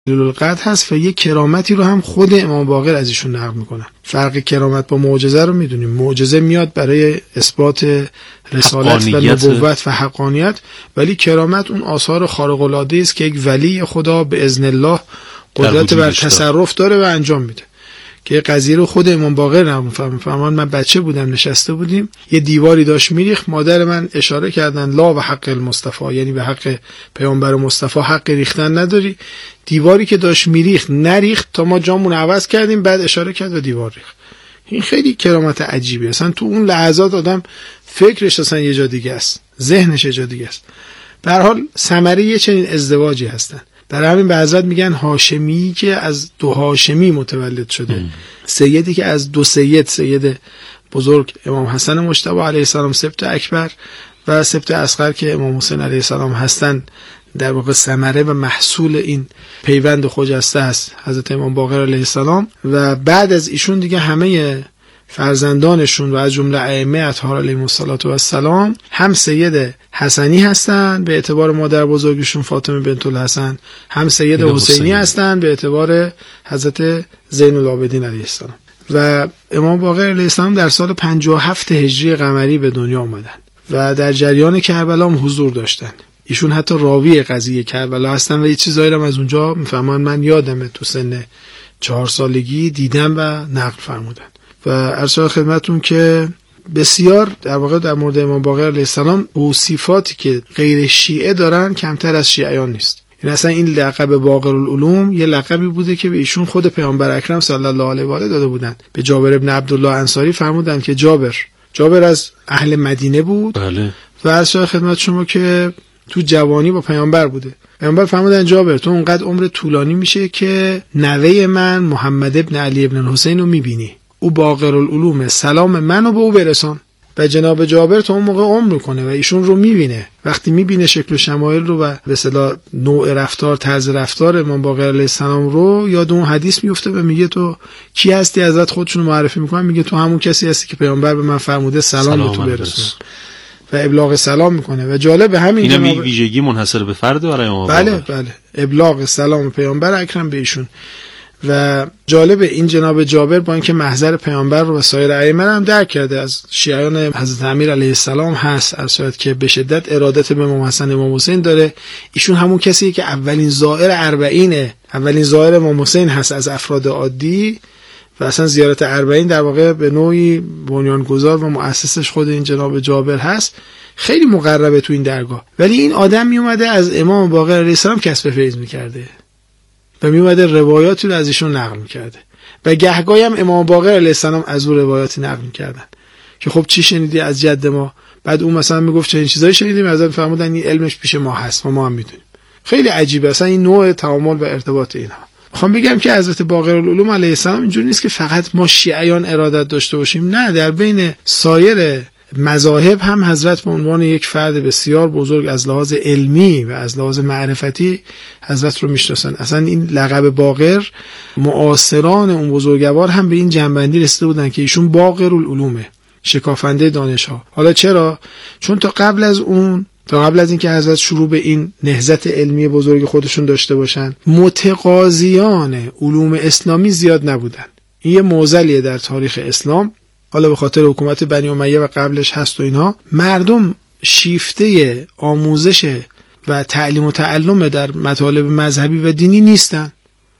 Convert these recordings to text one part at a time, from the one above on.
القدر هست و یک کرامتی رو هم خود امام باقر از ایشون نقل میکنن. فرق کرامت با معجزه رو میدونیم. معجزه میاد برای اثبات رسالت و نبوت و حقانیت، ولی کرامت اون آثار خارق العاده است که یک ولی خدا به اذن الله قدرت بر تصرف داره و انجام میده. که قضیه رو خود امام باقر نمی‌فهمن. من بچه بودم، نشسته بودیم، یه دیواری داشت میریخت، مادر من اشاره کردن لا و حق المصطفی، یعنی به حق پیامبر مصطفی حق ریختن نداری. دیواری که داشت میریخت نریخت تا ما جامون عوض کردیم، بعد اشاره کرد و دیوار ریخت. این خیلی کرامت عجیبه. اصلا تو اون لحظات آدم فکرش اصلا یه جا دیگه است، ذهنش یه جا دیگه است. به هر حال ثمره یه چنین ازدواجی هستن. در همین به حضرت میگن هاشمی که از دو هاشمی متولد شده، سیدی که از دو سید بزرگ امام حسن مجتبی علیه السلام سبط اکبر و سبط اصغر که امام حسین علیه السلام هستن، در واقع ثمره و محصول این پیوند خجسته است حضرت امام باقر علیه السلام. و بعد از ایشون دیگه همه فرزندانشون و از جمله ائمه اطهار علیهم السلام هم سید حسنی هستند به اعتبار مادر بزرگشون فاطمه بنت الحسن، هم سید حسینی هستند به اعتبار حضرت زین العابدین علیه السلام. و امام باقر علیه السلام در سال 57 هجری قمری به دنیا آمدن و در جریان کربلا هم حضور داشتن. ایشون حتی راوی قضیه کربلا هستن و یه چیزایی رو از اونجا میفهمن. من یادمه تو سن 4 سالگی دیدم و نقل فرمودن. و ارشاد خدمتون که بسیار در واقع در مورد امام باقر علیه السلام اوصیفاتی که غیر شیعه دارن کمتر از شیعیان نیست. این اصلا این لقب باقر العلوم یه لقبی بوده که به ایشون خود پیامبر اکرم صلی الله علیه و آله داده بودن. به جابر ابن عبدالله انصاری فرمودن که جابر از اهل مدینه بود. بله. و ارشاد خدمت شما که تو جوانی با پیامبر بوده. پیامبر فرمودن جابر تو اونقدر عمر طولانی میشه که نوه من محمد ابن علی ابن الحسین رو میبینی، او باقر العلوم، سلام منو به او برسان. و جناب جابر تا اون موقع عمر کنه و ایشون رو میبینه. وقتی میبینه شکل و شمایل رو و به اصطلاح نوع رفتار، طرز رفتار امام باقر علیه السلام رو، یاد اون حدیث میفته و میگه تو کی هستی؟ حضرت خودشون معرفی میکنن، میگه تو همون کسی هستی که پیامبر به من فرموده سلام به تو برسون و ابلاغ سلام میکنه. و جالب همین اینم ویژگی منحصر به فرد برای امام باقر. بله ابلاغ سلام پیامبر اکرم به ایشون. و جالب این جناب جابر با اینکه محضر پیامبر رو و سایر ائمه هم درک کرده، از شیعیان حضرت امیر علیه السلام هست، ارشاد که به شدت ارادت به امام حسن امام حسین داره. ایشون همون کسیه که اولین زائر اربعینه، اولین زائر امام حسین هست از افراد عادی. و اصلا زیارت اربعین در واقع به نوعی بنیانگذار و مؤسسش خود این جناب جابر هست. خیلی مقربه تو این درگاه. ولی این آدم می اومده از امام باقر علیه السلام کسب فیض میکرده و میومده روایاتی رو از ایشون نقل میکرده و گهگاهی هم امام باقر علیه السلام از اون روایاتی نقل میکردن که خب چی شنیدی از جد ما؟ بعد اون مثلا میگفت چه این چیزایی شنیدیم، ازت فرمودن این علمش پیش ما هست و ما هم میدونیم. خیلی عجیبه اصلا این نوع تعامل و ارتباط اینها. میخوام بگم که حضرت باقر العلوم علیه السلام اینجوری نیست که فقط ما شیعیان ارادت داشته باشیم، نه، در بین سایر مذاهب هم حضرت به عنوان یک فرد بسیار بزرگ از لحاظ علمی و از لحاظ معرفتی حضرت رو میشناسن. اصلا این لقب باقر معاصران اون بزرگوار هم به این جنبندی رسیده بودن که ایشون باقر العلومه، شکافنده دانش ها. حالا چرا؟ چون تا قبل از اینکه حضرت شروع به این نهضت علمی بزرگ خودشون داشته باشن، متقاضیان علوم اسلامی زیاد نبودن. این یه معضلیه در تاریخ اسلام، حالا به خاطر حکومت بنی امیه و قبلش هست و اینها. مردم شیفته آموزش و تعلیم و تعلم در مطالب مذهبی و دینی نیستن.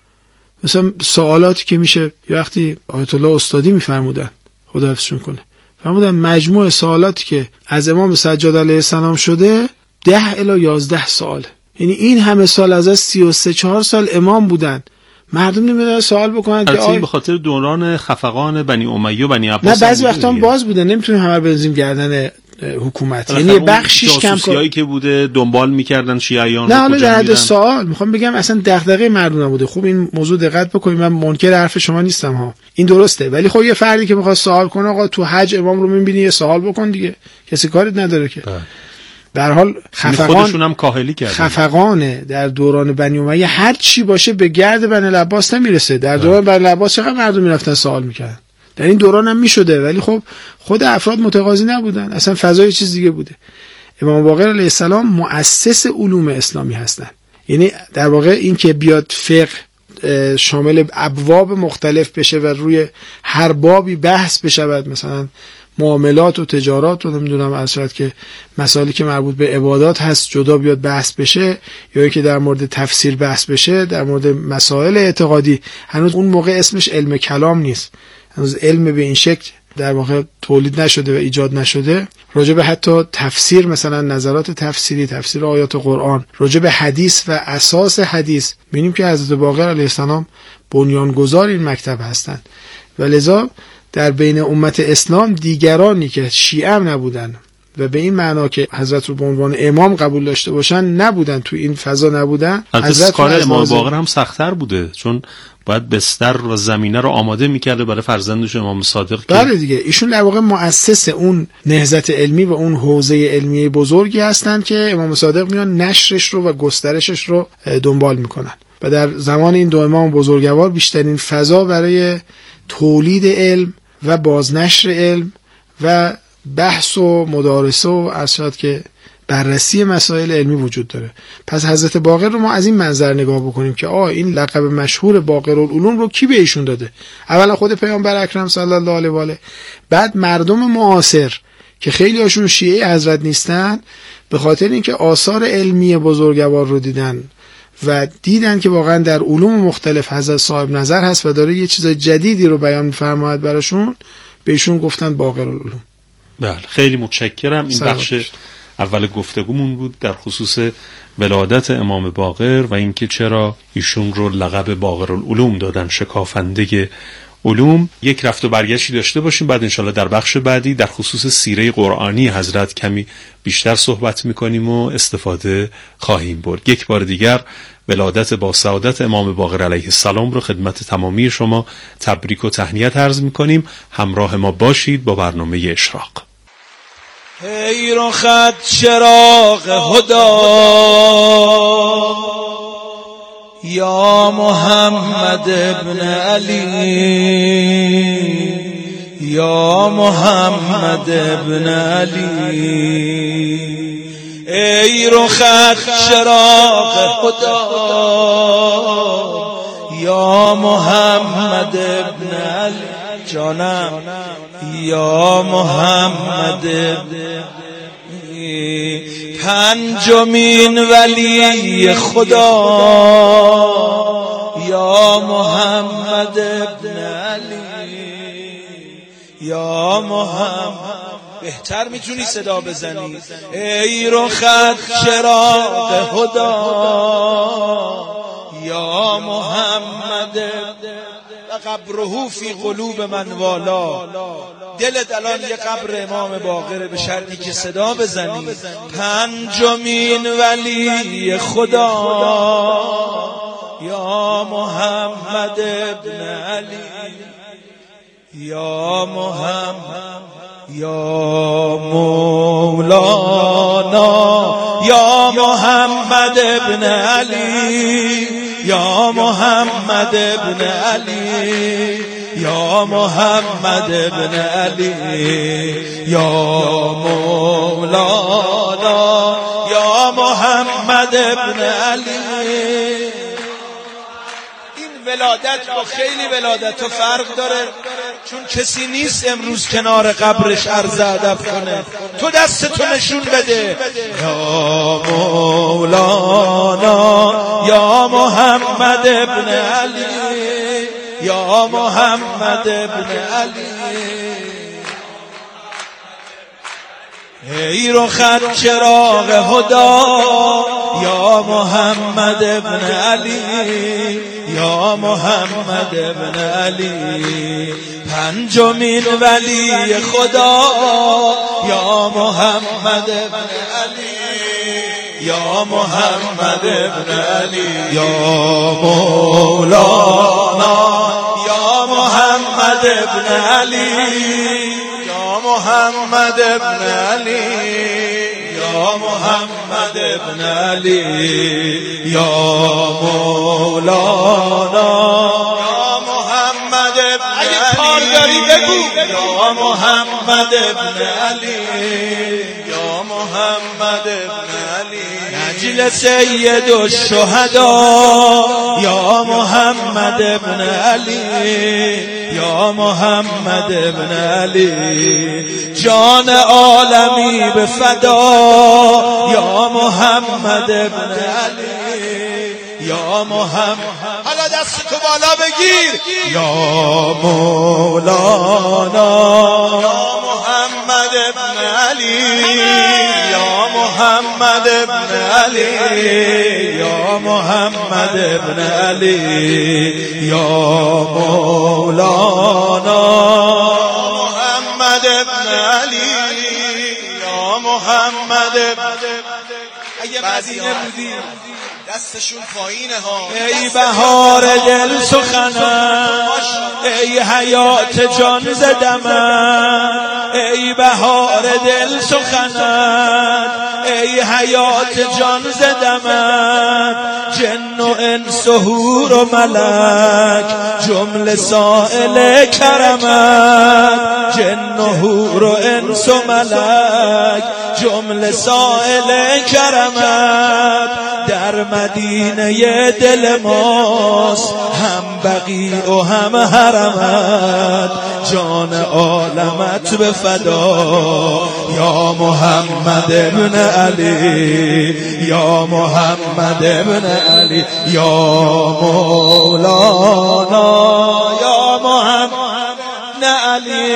مثلا سوالاتی که میشه، وقتی آیت الله استادی میفرمودن خدا حفظشون کنه، فرمودن مجموع سوالاتی که از امام سجاد علیه السلام شده 10 الی 11 سوال. یعنی این همه سال از 33-4 سال امام بودن، مردم نمیدونن سوال بکنن که این به خاطر دوران خفقان بنی امیه و بنی عباس. نه بعضی وقتا باز بوده، نمیتونیم همه بنزیم گردن حکومت. یعنی بخشیش کم جاسوسیایی که بوده دنبال میکردن شیعیان. نه حالا در حد سوال میخوام بگم اصلا دغدغه مردم نبوده. خوب این موضوع دقت بکنید، من منکر حرف شما نیستم ها، این درسته. ولی خب یه فردی که میخواد سوال کنه، آقا تو حج امام رو میبینی یه سوال بکن دیگه، کسی کاریت نداره که. به هر حال خودشون هم کاهلی کردن. خفقانه در دوران بنی امیه هر چی باشه به گرد بنی العباس نمیرسه. در دوران بنی العباس چقدر مردم میرفتن سوال میکردن، در این دوران هم میشده، ولی خب خود افراد متقاضی نبودن، اصلا فضای چیز دیگه بوده. امام باقر علیه السلام مؤسس علوم اسلامی هستن. یعنی در واقع این که بیاد فقه شامل ابواب مختلف بشه و روی هر بابی بحث بشود، مثلا معاملات و تجارات و نمیدونم اصلاً که مسائلی که مربوط به عبادات هست جدا بیاد بحث بشه، یا اینکه در مورد تفسیر بحث بشه، در مورد مسائل اعتقادی، هنوز اون موقع اسمش علم کلام نیست، هنوز علم به این شکل در واقع تولید نشده و ایجاد نشده. راجع به حتی تفسیر، مثلا نظرات تفسیری، تفسیر آیات قرآن، راجع به حدیث و اساس حدیث، ببینیم که حضرت باقر علیه السلام بنیانگذار این مکتب هستند و لذا در بین امت اسلام دیگرانی که شیعه هم نبودن و به این معنا که حضرت رو به عنوان امام قبول داشته باشن نبودن، تو این فضا نبودن. حضرت کار امام باقر هم سخت‌تر بوده، چون باید بستر و زمینه رو آماده می‌کرده برای فرزندش امام صادق. بله دیگه، ایشون در واقع مؤسس اون نهضت علمی و اون حوزه علمی بزرگی هستن که امام صادق میان نشرش رو و گسترشش رو دنبال میکنن و در زمان این دو امام بزرگوار بیشترین فضا برای تولید علم و بازنشر علم و بحث و مدارسه و ارشاد که بررسی مسائل علمی وجود داره. پس حضرت باقر رو ما از این منظر نگاه بکنیم که این لقب مشهور باقرالعلوم رو کی به ایشون داده؟ اولا خود پیامبر اکرم صلی الله علیه و آله، بعد مردم معاصر که خیلی هاشون شیعه حضرت نیستن، به خاطر اینکه آثار علمی بزرگوار رو دیدن و دیدن که واقعا در علوم مختلف حضرت صاحب نظر هست و داره یه چیز جدیدی رو بیان می‌فرماید براشون، بهشون گفتن باقرالعلوم. بله، خیلی متشکرم. این بخش اول گفتگومون بود در خصوص ولادت امام باقر و اینکه چرا ایشون رو لقب باقرالعلوم دادن، شکافنده علوم. یک رفت و برگشتی داشته باشیم، بعد انشالله در بخش بعدی در خصوص سیره قرآنی حضرت کمی بیشتر صحبت میکنیم و استفاده خواهیم برد. یک بار دیگر ولادت با سعادت امام باقر علیه السلام رو خدمت تمامی شما تبریک و تهنیت عرض میکنیم. همراه ما باشید با برنامه اشراق. ای رخت چراغ هدا یا محمد ابن علی، یا محمد ابن علی. ای رخت چراغ هدا یا محمد ابن علی، جانم یا محمد پنجمین ولی خدا یا محمد ابن علی، یا محمد. بهتر میتونی صدا بزنی. ای رخت چراغ هدا یا محمد و قبره فی قلوب من والا. دلت الان یه قبر امام باقره، به شرطی که صدا بزنی. پنجمین ولی خدا یا محمد ابن علی، یا محمد، یا مولانا، یا محمد ابن علی، یا محمد ابن علی، یا محمد ابن علی، یا مولانا، یا محمد ابن علی. ولادت با خیلی ولادت و فرق داره، چون کسی نیست امروز کنار قبرش عرض ادب کنه. تو دستتو نشون بده. یا مولانا، یا محمد ابن علی، یا محمد ابن علی. ای رخت چراغ هدا یا محمد ابن علی، یا محمد ابن علی. پنجمین ولی خدا یا محمد ابن علی، یا محمد ابن علی، یا مولانا، یا محمد ابن علی، یا محمد ابن علی، یا محمد ابن علی، یا مولانا، یا محمد ابن علی. اگه کار داری بگو. یا محمد ابن علی، یا محمد ابن علی. نجل مثل سید الشهدا یا محمد ابن علی، یا محمد ابن علی، جان عالمی به فدا یا محمد ابن علی، یا محمد. حالا دست تو بالا بگیر، یا مولانا یا محمد ابن علی، یا محمد ابن علی، یا محمد ابن علی، یا مولانا محمد ابن علی، یا محمد ابن. اگه مدینه بودی دستشون پایینه ها. ای بهار دل سخنم، ای حیات جان زدمم، ای بهار دل سخنم، ای حیات جان زدمم، جن و انس و حور و ملک جمله سائل کرمت، جن و حور و انس و ملک جمله سائل کرمت، در مدینه دل ماست هم بقیع و هم حرمت، جان عالمت به فدا یا محمد ابن علی، یا محمد ابن علی، یا مولانا یا محمد علی،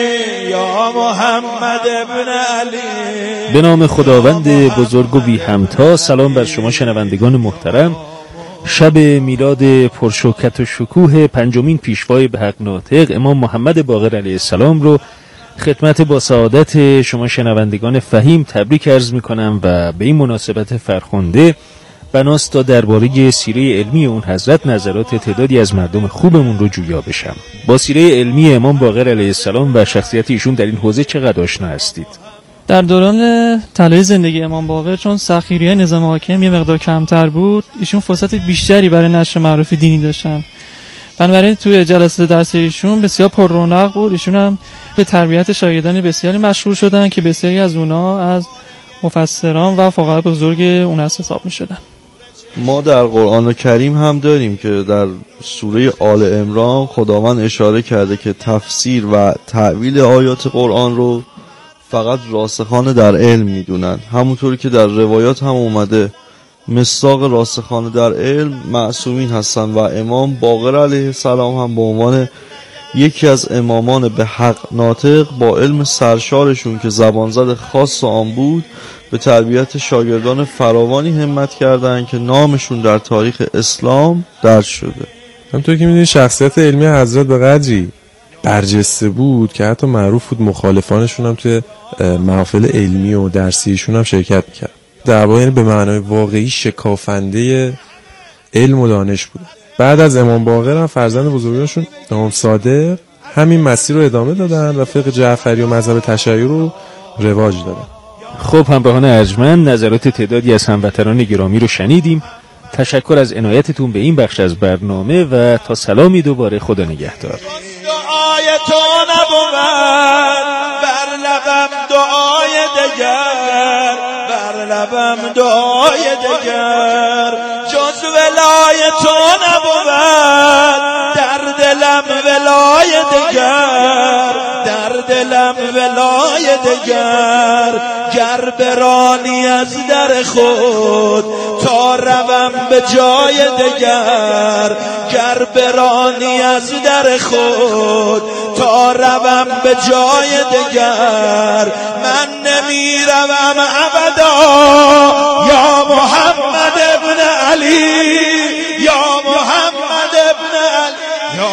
یا محمد ابن علی. به نام خداوند بزرگ و بی همتا. سلام بر شما شنوندگان محترم. شب میلاد پرشوکت و شکوه پنجمین پیشوای به حق ناطق امام محمد باقر علیه السلام رو خدمت با سعادت شما شنوندگان فهیم تبریک عرض میکنم و به این مناسبت فرخنده بناست تا درباره سیره علمی اون حضرت نظرات تعدادی از مردم خوبمون رو جویا بشم. با سیره علمی امام باقر علیه السلام و شخصیت ایشون در این حوزه چقدر آشنا هستید؟ در دوران طلایی زندگی امام باقر چون سخیریه نظام حاکم یه مقدار کمتر بود، ایشون فرصت بیشتری برای نشر معرفی دینی داشتن. بنابراین توی جلسات درس ایشون بسیار پر رونق بود. ایشون هم به تربیت شاگردان بسیاری مشغول شدن که بسیاری از اونها از مفسران و فقهای بزرگ اون حساب می‌شدن. ما در قرآن کریم هم داریم که در سوره آل عمران خداوند اشاره کرده که تفسیر و تأویل آیات قرآن رو فقط راسخان در علم میدونن، همونطوری که در روایات هم اومده مصداق راسخان در علم معصومین هستن و امام باقر علیه السلام هم به عنوان یکی از امامان به حق ناطق با علم سرشارشون که زبانزد خاص آن بود به تربیت شاگردان فراوانی همت کردند که نامشون در تاریخ اسلام درج شده. همونطور که میدونید شخصیت علمی حضرت به قدری برجسته بود که حتی معروف بود مخالفانشون هم توی محافل علمی و درسیشون هم شرکت میکرد. در واقع یعنی به معنای واقعی شکافنده علم و دانش بود. بعد از امام باقر هم فرزند بزرگشون امام صادق همین مسیر رو ادامه دادن و فقه جعفری و مذهب تشیع رو رواج دادن. خب همراهان ارجمند، نظرات تعدادی از هموطنان گرامی رو شنیدیم. تشکر از عنایتتون به این بخش از برنامه و تا سلامی دوباره، خدا نگهدار. دعای تو نبود بر لبم دعای دگر، بر لبم دعای دگر، جز ولای تو نبود در دلم ولای دگر، در دلم ولای دگر، گر برانی از در خود تا روم به جای دگر، گر برانی از در خود تا روم به جای دگر، من نمی روم ابدا یا محمد ابن علی، یا محمد ابن علی، یا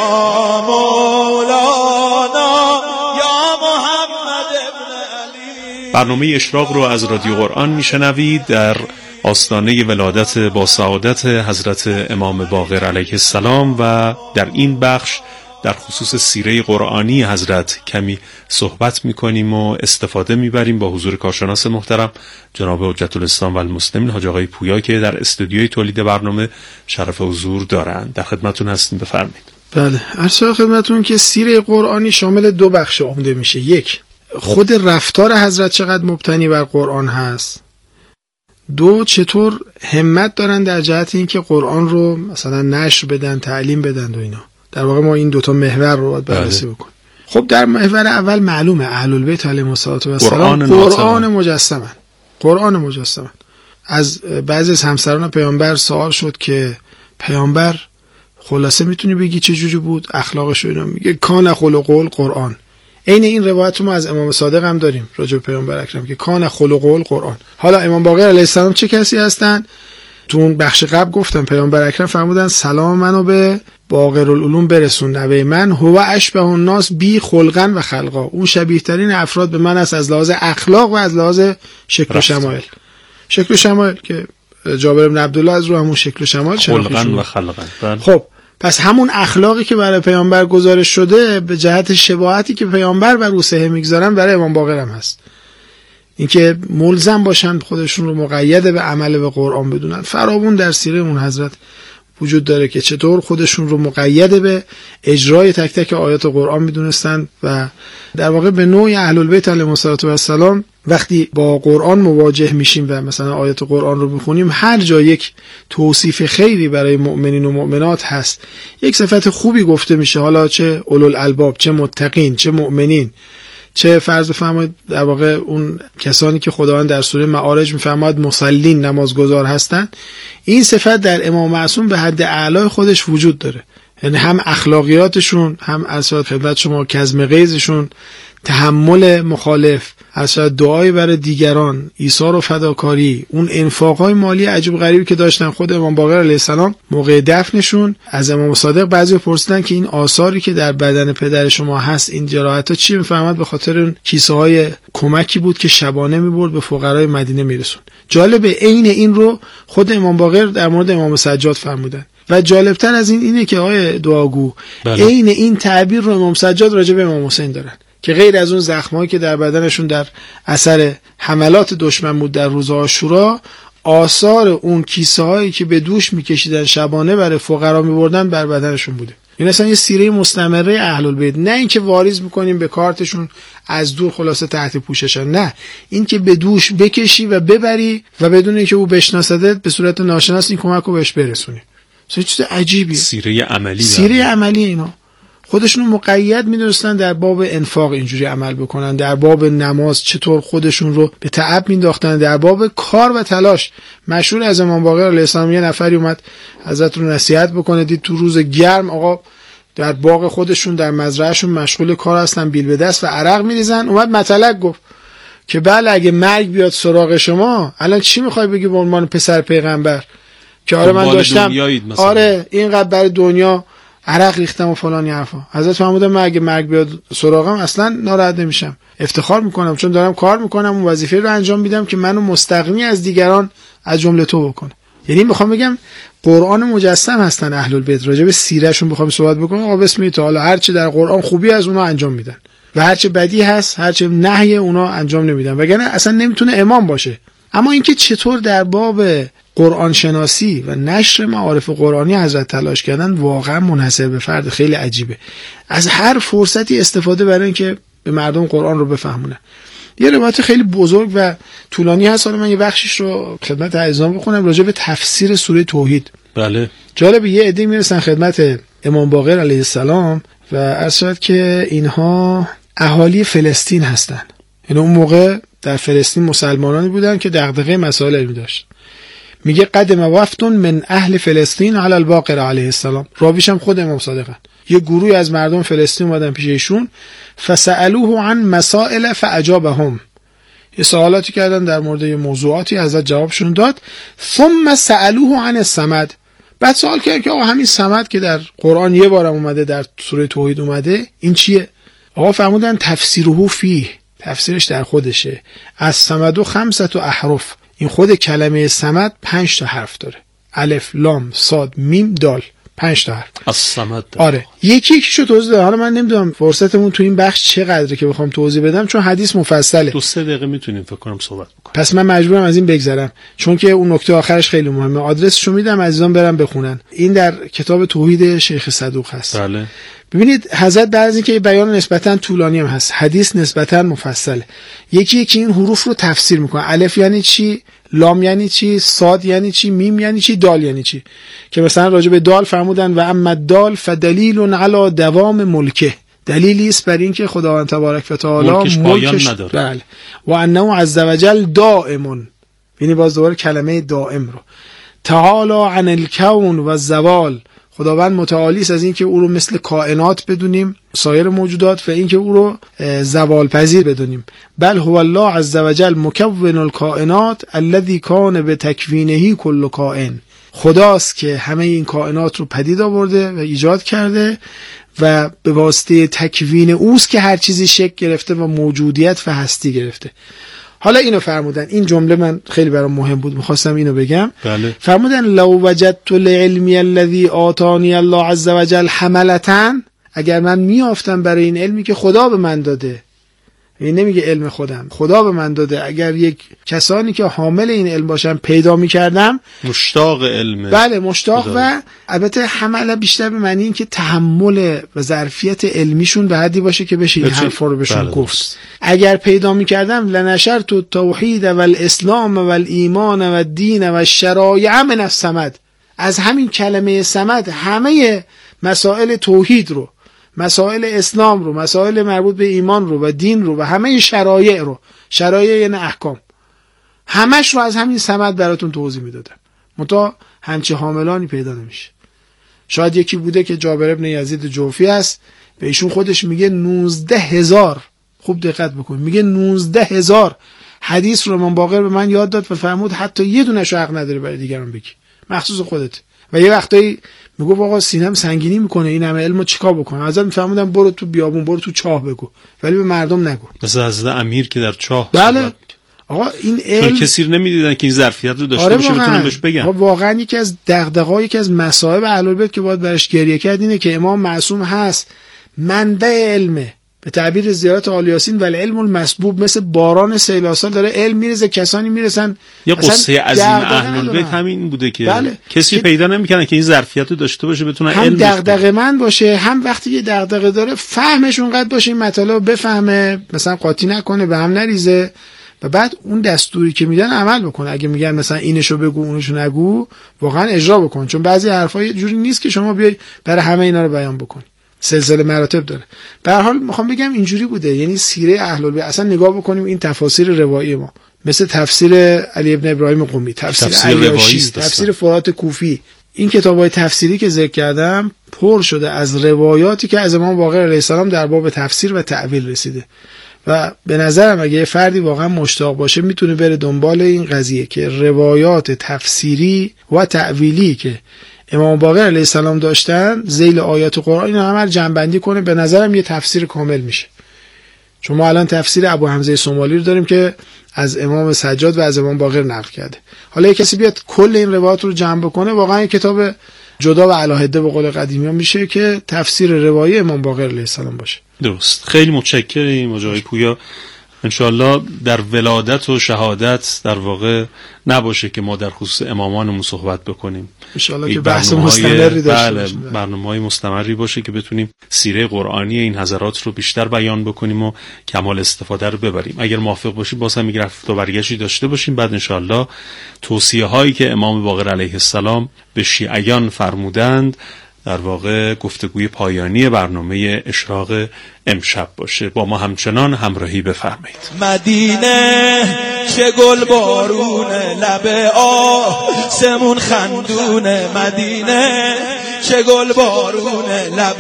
مولانا یا محمد ابن علی. برنامه اشراق رو از رادیو قرآن میشنوید در آستانه ولادت با سعادت حضرت امام باقر علیه السلام و در این بخش در خصوص سیره قرآنی حضرت کمی صحبت میکنیم و استفاده میبریم با حضور کارشناس محترم جناب حجت الاسلام و المسلمین حاج آقای پویا که در استودیوی تولید برنامه شرف حضور دارند. در خدمتتون هستیم، بفرمایید. بله، عرض خدمتتون که سیره قرآنی شامل دو بخش عمده میشه. یک، خود رفتار حضرت چقدر مبتنی بر قرآن هست دو چطور همت دارن در جهت اینکه قرآن رو مثلا نشر بدن، تعلیم بدن و اینا. در واقع ما این دوتا محور رو باید بررسی بکنیم. خب در محور اول معلومه اهل البیت علیهم السلام قرآن مجسمن. از بعضی از همسران پیامبر سوال شد که پیامبر خلاصه میتونی بگی چه جوری بود اخلاقش رو؟ اینا میگه کان خلق القرآن. عین این روایت ما از امام صادق هم داریم راجع به پیامبر اکرم که کان خلق القرآن. حالا امام باقر علیه السلام چه کسی هستن؟ تو اون بخش قبل گفتم پیامبر اکرم فرمودن سلام منو به باقر العلوم برسون، نوه من هو اشبه الناس بی خلقا و خلقا، اون شبیه ترین افراد به من است از لحاظ اخلاق و از لحاظ شکل و شمایل. شکل و شمایل که جابر بن عبدالله از رو همون شکل و شمایل خلقا و خلقا. خب پس همون اخلاقی که برای پیامبر گزارش شده به جهت شباهتی که پیامبر بر روسه میگذارن برای امام باقر هم هست. اینکه ملزم باشن خودشون رو مقید به عمل به قرآن بدونن. فراوون در سیره اون حضرت وجود داره که چطور خودشون رو مقید به اجرای تک تک آیات قرآن میدونستن و در واقع به نوعی اهل البیت علیهم السلام وقتی با قرآن مواجه میشیم و مثلا آیات قرآن رو بخونیم هر جا یک توصیف خیری برای مؤمنین و مؤمنات هست، یک صفت خوبی گفته میشه، حالا چه اولوالالباب، چه متقین، چه مؤمنین، چه فرض بفرمایید در واقع اون کسانی که خداوند در سوره معارج میفرماید مسلین نمازگزار هستن، این صفت در امام معصوم به حد اعلای خودش وجود داره. یعنی هم اخلاقیاتشون، هم از خدمت شما کظم غیظشون، تحمل مخالف، از دعای برای دیگران، ایثار و فداکاری، اون انفاقای مالی عجیب غریبی که داشتن. خود امام باقر علیه السلام موقع دفنشون از امام صادق بعضی پرسیدن که این آثاری که در بدن پدر شما هست، این جراحت‌ها چی؟ میفهمد به خاطر اون کیسه های کمکی بود که شبانه میبرد به فقرای مدینه میرسون. جالبه عین این رو خود امام باقر در مورد امام سجاد فرمودن. و جالبتر از این اینه که آقای دعاگو عین این تعبیر رو امام سجاد راجع به امام حسین دارن که غیر از اون زخمایی که در بدنشون در اثر حملات دشمن بود در روز عاشورا، آثار اون کیسه هایی که به دوش میکشیدن شبانه برای فقرا میبردن بر بدنشون بوده. این اصلا یه سیره مستمره اهل البیت، نه اینکه واریز میکنیم به کارتشون از دور خلاصه تحت پوششن، نه این که به دوش بکشی و ببری و بدون اینکه او بشناسدت به صورت ناشناس این کمک رو بهش برسونی. چه چیز عجیبیه. سیره عملی اینا. خودشون مقید می‌دونستن در باب انفاق اینجوری عمل بکنن، در باب نماز چطور خودشون رو به تعب مینداختن، در باب کار و تلاش. مشهور از امام باقر علیه السلام یه نفری اومد حضرت رو نصیحت بکنه، دید تو روز گرم آقا در باغ خودشون در مزرعهشون مشغول کار هستن، بیل به دست و عرق میریزن. اومد مطلق گفت که بله اگه مرگ بیاد سراغ شما الان چی میخوای بگی به عنوان پسر پیغمبر که آره من داشتم آره اینقدر برای دنیا عرق ریختم و فلان حرفا. حضرت فرمودن من اگه مرگ بیاد سراغم اصلا ناراحت نمیشم، افتخار میکنم چون دارم کار میکنم، اون وظیفه رو انجام میدم که منو مستغنی از دیگران از جمله تو بکنه. یعنی میخوام بگم قرآن مجسم هستن اهل البیت. راجع به سیرهشون بخوام صحبت بکنم آقا بسم تعالی هر چه در قرآن خوبی از اونا انجام میدن و هر چه بدی هست، هر چه نهی اونا انجام نمیدن، وگرنه اصلا نمیتونه امام باشه. اما اینکه چطور در باب قرآن شناسی و نشر معارف قرآنی حضرت تلاش کردن واقعا منحصر به فرد، خیلی عجیبه. از هر فرصتی استفاده برای اینکه به مردم قرآن رو بفهمونن. یه روایت خیلی بزرگ و طولانی هست، حالا من یه بخشش رو خدمت عزیزان بخونم راجع به تفسیر سوره توحید. بله. جالبه یه عده میرسن خدمت امام باقر علیه السلام و عرض که اینها اهالی فلسطین هستن. یعنی اون موقع در فلسطین مسلمانانی بودن که دغدغه مسائل علمی داشتن. میگه قدم وفتون من اهل فلسطین علی الباقر علیه السلام. راویش هم خود امام صادقن. یه گروهی از مردم فلسطین اومدن پیش ایشون، فسالوه عن مسائل فاجابهم. یه سوالاتی کردن در مورد یه موضوعاتی، حضرت جوابشون داد. ثم سالوه عن الصمد. بعد سوال کردن که آقا همین صمد که در قرآن یه بارم اومده، در سوره توحید اومده، این چیه؟ آقا فرمودن تفسیره فیه. تفسیرش در خودشه. از صمد 5 احرف. این خود کلمه صمد 5 تا حرف داره. الف، لام، صاد، میم، دال. 5 تا حرف. الصمد. آره. یکیشو توضیح ده. حالا من نمیدونم فرصتمون تو این بخش چقدره که بخوام توضیح بدم، چون حدیث مفصله. 2-3 دقیقه میتونیم فکر کنم صحبت بکنیم. پس من مجبورم از این بگذرم، چون که اون نکته آخرش خیلی مهمه. آدرسشو میدم عزیزان برن بخونن. این در کتاب توحید شیخ صدوق هست. بله. ببینید حضرت بعد از اینکه بیان نسبتا طولانی هم هست، حدیث نسبتا مفصله. یکی این حروف رو تفسیر میکنه. الف یعنی چی؟ لام یعنی چی، صاد یعنی چی، میم یعنی چی، دال یعنی چی. که مثلا راجع به دال فرمودن و اما دال فدلیل علی دوام ملکه، دلیلی است بر این که خداوند تبارک و تعالی ملکش نداره. بله. و انه عز وجل دائم، یعنی باز دوباره کلمه دائم رو. تعالی عن الکون و الزوال، خداوند متعالی است از این که او رو مثل کائنات بدونیم، سایر موجودات، و این که او رو زوال پذیر بدونیم. بل هو الله عز وجل مکون الکائنات الذی کان بتکوینه کل کائن، خداست که همه این کائنات رو پدید آورده و ایجاد کرده و به واسطه تکوین اوست که هر چیزی شکل گرفته و موجودیت و هستی گرفته. حالا اینو فرمودن، این جمله من خیلی برام مهم بود، میخواستم اینو بگم. بله. فرمودن لو وجدت لعلمی الذی آتانی الله عز وجل حملتاً، اگر من میافتم برای این علمی که خدا به من داده، این نمیگه علم خودم، خدا به من داده، اگر یک کسانی که حامل این علم باشن پیدا میکردم، مشتاق علم، بله مشتاق خدا. و البته حمله بیشتر به معنی این که تحمل و ظرفیت علمیشون به حدی باشه که بشه این حرفا رو بهشون گفت. اگر پیدا میکردم لنشرت التوحید و الاسلام و الایمان و الدین و الشرایع من الصمد، از همین کلمه صمد همه مسائل توحید رو، مسائل اسلام رو، مسائل مربوط به ایمان رو و دین رو و همه شرایع رو، شرایع یعنی احکام، همش رو از همین صمد براتون توضیح میدادم. منتها همچه حاملانی پیدا نمیشه. شاید یکی بوده که جابر ابن یزید جوفی است، به ایشون خودش میگه 19,000، خوب دقت بکن، میگه 19,000 حدیث رو امام باقر به من یاد داد و فرمود حتی یه دونش حق نداره برای دیگران بگی، مخصوص خودت. و یه وقتایی میگو آقا سینم سنگینی میکنه، این همه علمو چیکار بکنم؟ ازت میفهمیدم برو تو بیابون، برو تو چاه بگو، ولی به مردم نگو. مثلا حضرت امیر که در چاه، بله آقا این علم کسی رو نمیدیدن که این ظرفیت رو داشته باشه بتونن بهش بگن. واقعا یکی از دغدغه‌ها، یکی از مصائب اهل بیت که باید برش گریه کرد اینه که امام معصوم هست، منبع علمه، به تعبیر زیارت آل یاسین ولی علم المسبوب، مثل باران سیلاسال داره علم میرسه، کسانی میرسن. یا قصه عظیم اهل بیت همین بوده که بله. کسی پیدا نمیکنه که این ظرفیت رو داشته باشه بتونه هم علم دغدغه من باشه، هم وقتی که دغدغه داره فهمش اونقدر باشه این مطالب بفهمه، مثلا قاطی نکنه، به هم نریزه، و بعد اون دستوری که میدن عمل بکنه. اگه میگن مثلا اینشو بگو اونشو نگو، واقعا اجرا بکن، چون بعضی حرفا یه جوری نیست که شما بیای برای همه اینا رو بیان بکنی، سلسله مراتب داره. به هر حال میخوام بگم اینجوری بوده، یعنی سیره اهل بیت اصلا نگاه بکنیم این تفاسیر روایی ما، مثل تفسیر علی ابن ابراهیم قمی، تفسیر عیاشی، تفسیر فرات کوفی، این کتابای تفسیری که ذکر کردم پر شده از روایاتی که از امام باقر علیه السلام در باب تفسیر و تأویل رسیده. و به نظرم اگه یه فردی واقعا مشتاق باشه میتونه بره دنبال این قضیه که روایات تفسیری و تأویلی که امام باقر علیه السلام داشتن ذیل آیات قرآن اینا همه رو جمع‌بندی کنه، به نظرم یه تفسیر کامل میشه. چون ما الان تفسیر ابو حمزه سومالی رو داریم که از امام سجاد و از امام باقر نقل کرده. حالا یک کسی بیاد کل این روایات رو جمع بکنه، واقعا یک کتاب جدا و علاهده به قول قدیمیان میشه که تفسیر روایی امام باقر علیه السلام باشه. درست. خیلی متشکرم آقای پویا. انشاءالله در ولادت و شهادت در واقع نباشه که ما در خصوص امامانمون صحبت بکنیم. انشاءالله که بحث مستمری داشته باشیم. برنامه‌های مستمری باشه که بتونیم سیره قرآنی این حضرات رو بیشتر بیان بکنیم و کمال استفاده رو ببریم. اگر موافق باشیم باز هم رفت و برگشتی داشته باشیم، بعد انشاءالله توصیه‌هایی که امام باقر علیه السلام به شیعیان فرمودند در واقع گفتگوی پایانی برنامه اشراق امشب باشه. با ما همچنان همراهی بفرمایید. مدینه چه گل بارونه، لب آسمون خندونه، مدینه چه گل بارونه، لب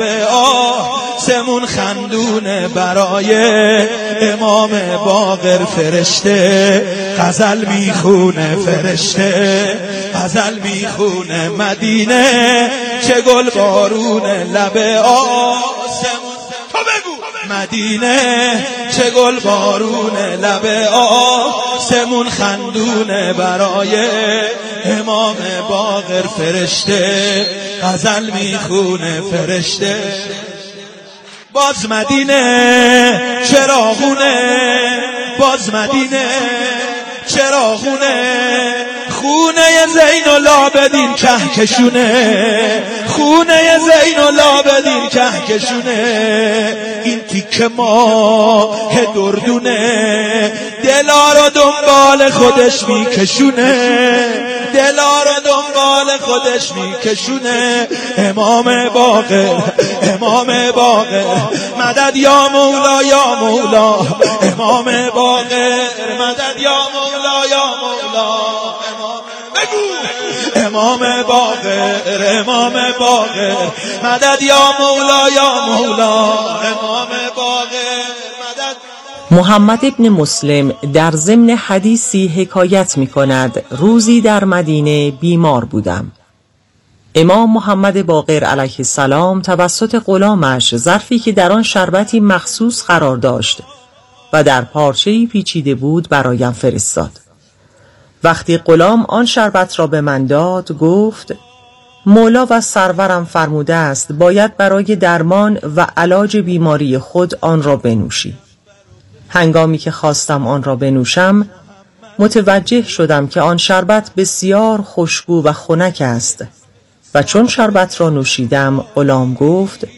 آسمون خندونه، برای امام باقر فرشته غزل میخونه، فرشته غزل میخونه، مدینه چه گل بارونه، لب آسمون، تو بگو مدینه چه گل بارونه، لب آسمون خندونه، برای امام باقر فرشته غزل میخونه، فرشته. باز مدینه چراغونه، باز مدینه چراغونه، خونه زین العابدین کهکشونه، خونه زین العابدین کهکشونه، این تیکه ماه دردونه دلا رو دنبال خودش میکشونه، دلا رو دنبال خودش میکشونه. امام باقر، امام باقر مدد یا مولا یا مولا، امام باقر مدد یا مولا یا مولا. امام باقر، امام باقر مدد یا مولا یا مولا، امام باقر مدد. محمد ابن مسلم در ضمن حدیثی حکایت می کند روزی در مدینه بیمار بودم. امام محمد باقر علیه السلام توسط غلامش ظرفی که در آن شربتی مخصوص قرار داشت و در پارچه‌ای پیچیده بود برایم فرستاد. وقتی غلام آن شربت را به من داد گفت مولا و سرورم فرموده است باید برای درمان و علاج بیماری خود آن را بنوشی. هنگامی که خواستم آن را بنوشم متوجه شدم که آن شربت بسیار خوشبو و خنک است و چون شربت را نوشیدم غلام گفت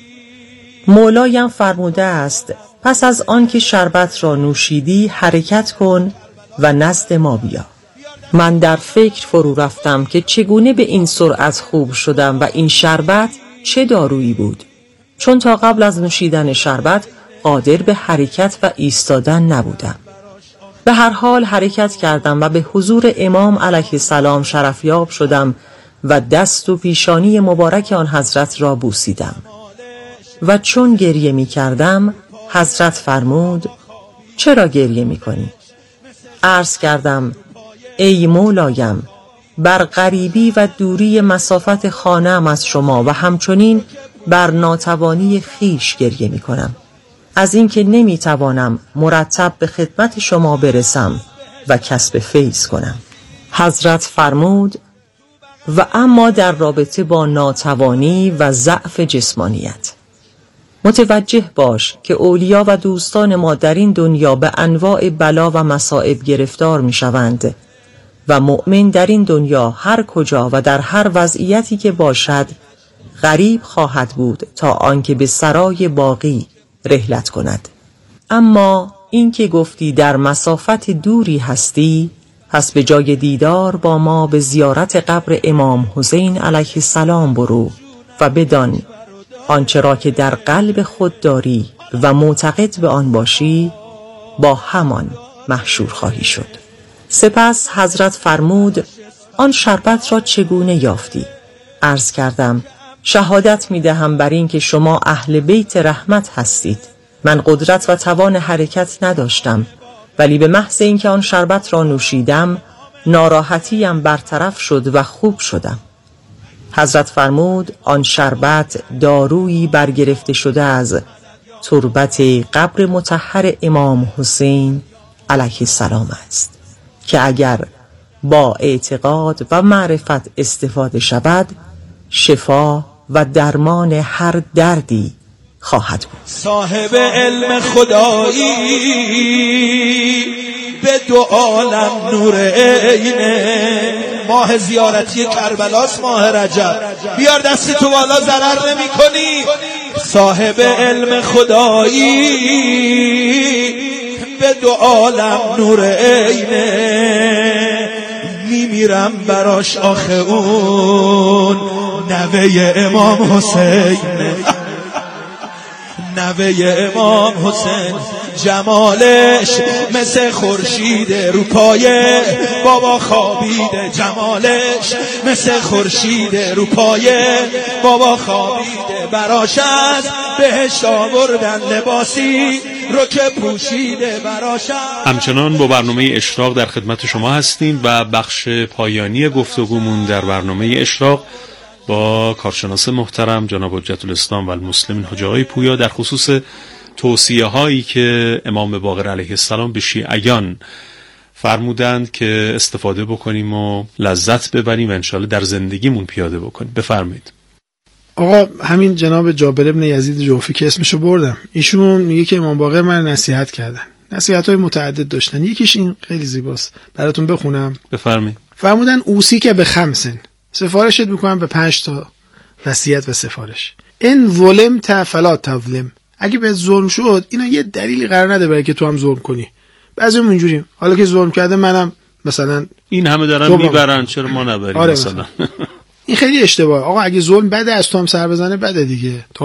مولایم فرموده است پس از آن که شربت را نوشیدی حرکت کن و نزد ما بیا. من در فکر فرو رفتم که چگونه به این سرعت خوب شدم و این شربت چه دارویی بود، چون تا قبل از نوشیدن شربت قادر به حرکت و ایستادن نبودم. به هر حال حرکت کردم و به حضور امام علیه السلام شرفیاب شدم و دست و پیشانی مبارک آن حضرت را بوسیدم و چون گریه می کردم حضرت فرمود چرا گریه می کنی؟ عرض کردم ای مولایم بر غریبی و دوری مسافت خانه‌ام از شما و همچنین بر ناتوانی خیش گریه می کنم، از اینکه نمی توانم مرتب به خدمت شما برسم و کسب فیض کنم. حضرت فرمود و اما در رابطه با ناتوانی و ضعف جسمانیت متوجه باش که اولیا و دوستان ما در این دنیا به انواع بلا و مصائب گرفتار می شوند و مؤمن در این دنیا هر کجا و در هر وضعیتی که باشد غریب خواهد بود تا آنکه به سرای باقی رحلت کند. اما این که گفتی در مسافت دوری هستی، پس به جای دیدار با ما به زیارت قبر امام حسین علیه السلام برو و بدان آنچه را که در قلب خود داری و معتقد به آن باشی با همان محشور خواهی شد. سپس حضرت فرمود آن شربت را چگونه یافتی؟ عرض کردم شهادت می دهم بر این که شما اهل بیت رحمت هستید. من قدرت و توان حرکت نداشتم، ولی به محض اینکه آن شربت را نوشیدم ناراحتیم برطرف شد و خوب شدم. حضرت فرمود آن شربت دارویی برگرفته شده از تربت قبر مطهر امام حسین علیه السلام است که اگر با اعتقاد و معرفت استفاده شود شفا و درمان هر دردی خواهد بود. صاحب علم خدایی به دو عالم نور عینه، ماه زیارتی کربلاس ماه رجب، بیار دستی تو بالا ضرر نمی کنی. صاحب علم خدایی به دو عالم نور عینه، میمیرم براش آخه اون نوه امام حسین، نوه امام حسین جمالش مثل خورشید رو پایه بابا خوابیده، جمالش مثل خورشید رو پایه بابا خوابیده، براش از بهشت آوردن لباسی رو که پوشیده براش. همچنان با برنامه اشراق در خدمت شما هستیم و بخش پایانی گفتگومون در برنامه اشراق با کارشناس محترم جناب حجت الاسلام و المسلمین حاجی آقای پویا در خصوص توصیه هایی که امام باقر علیه السلام به شیعیان فرمودند که استفاده بکنیم و لذت ببریم و انشاءالله در زندگیمون پیاده بکنیم. بفرمایید. آقا همین جناب جابر ابن یزید جوفی که اسمشو بردم، ایشون میگه که امام باقر من نصیحت کردن، نصیحت‌های متعدد داشتن، یکیش این خیلی زیباست براتون بخونم. بفرمایید. فرمودن اوسی که به خمسن، سفارشت میکنم به 5 تا وصیت و سفارش. این ظلم فلا تظلم، اگه به ظلم شد اینا یه دلیلی قرار نده برای که تو هم ظلم کنی، بعضیمون اینجوریم، حالا که ظلم کرده منم مثلا این همه دارن میبرن چرا ما نبریم؟ آره مثلا این خیلی اشتباهه. آقا اگه ظلم بده از تو هم سر بزنه بده دیگه.